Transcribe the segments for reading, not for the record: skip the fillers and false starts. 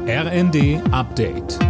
RND Update.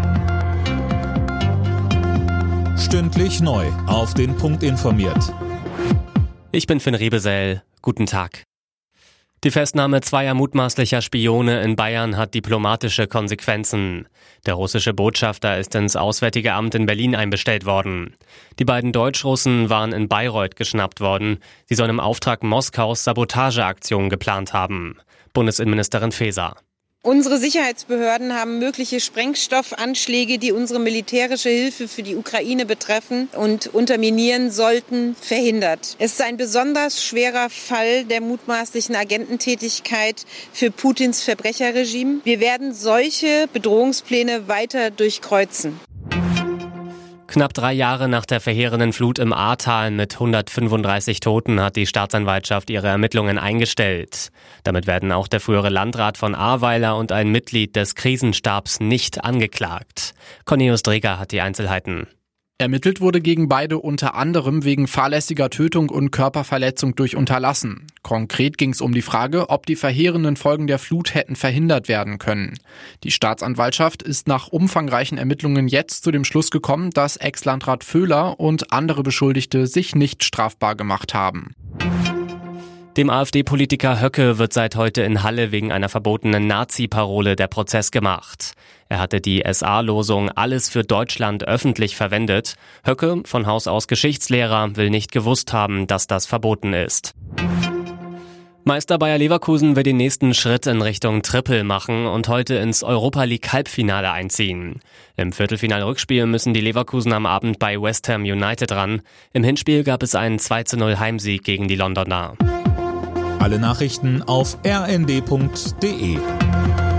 Stündlich neu auf den Punkt informiert. Ich bin Finn Riebesell. Guten Tag. Die Festnahme zweier mutmaßlicher Spione in Bayern hat diplomatische Konsequenzen. Der russische Botschafter ist ins Auswärtige Amt in Berlin einbestellt worden. Die beiden Deutschrussen waren in Bayreuth geschnappt worden. Sie sollen im Auftrag Moskaus Sabotageaktionen geplant haben. Bundesinnenministerin Faeser. Unsere Sicherheitsbehörden haben mögliche Sprengstoffanschläge, die unsere militärische Hilfe für die Ukraine betreffen und unterminieren sollten, verhindert. Es ist ein besonders schwerer Fall der mutmaßlichen Agententätigkeit für Putins Verbrecherregime. Wir werden solche Bedrohungspläne weiter durchkreuzen. Knapp 3 Jahre nach der verheerenden Flut im Ahrtal mit 135 Toten hat die Staatsanwaltschaft ihre Ermittlungen eingestellt. Damit werden auch der frühere Landrat von Ahrweiler und ein Mitglied des Krisenstabs nicht angeklagt. Cornelius Dreger hat die Einzelheiten. Ermittelt wurde gegen beide unter anderem wegen fahrlässiger Tötung und Körperverletzung durch Unterlassen. Konkret ging es um die Frage, ob die verheerenden Folgen der Flut hätten verhindert werden können. Die Staatsanwaltschaft ist nach umfangreichen Ermittlungen jetzt zu dem Schluss gekommen, dass Ex-Landrat Vöhler und andere Beschuldigte sich nicht strafbar gemacht haben. Dem AfD-Politiker Höcke wird seit heute in Halle wegen einer verbotenen Nazi-Parole der Prozess gemacht. Er hatte die SA-Losung "Alles für Deutschland" öffentlich verwendet. Höcke, von Haus aus Geschichtslehrer, will nicht gewusst haben, dass das verboten ist. Meister Bayer Leverkusen will den nächsten Schritt in Richtung Triple machen und heute ins Europa-League-Halbfinale einziehen. Im Viertelfinal-Rückspiel müssen die Leverkusen am Abend bei West Ham United ran. Im Hinspiel gab es einen 2:0 Heimsieg gegen die Londoner. Alle Nachrichten auf rnd.de.